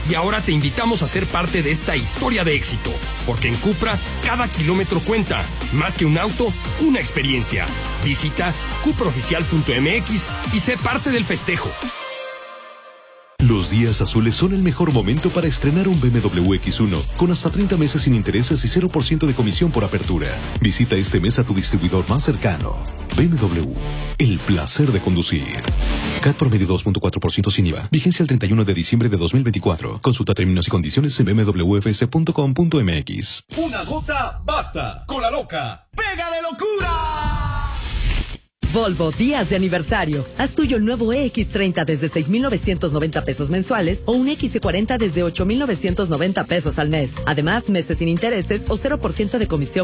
Y ahora te invitamos a ser parte de esta historia de éxito, porque en Cupra cada kilómetro cuenta. Más que un auto, una experiencia. Visita cuprooficial.mx y sé parte del festejo. Los días azules son el mejor momento para estrenar un BMW X1 con hasta 30 meses sin intereses y 0% de comisión por apertura. Visita este mes a tu distribuidor más cercano. BMW, el placer de conducir. CAT promedio 2.4% sin IVA. Vigencia el 31 de diciembre de 2024. Consulta términos y condiciones en bmwfs.com.mx. Una gota basta. Con la loca. ¡Pégale locura! Volvo, días de aniversario. Haz tuyo el nuevo EX30 desde 6,990 pesos mensuales o un XC40 desde 8,990 pesos al mes. Además, meses sin intereses o 0% de comisión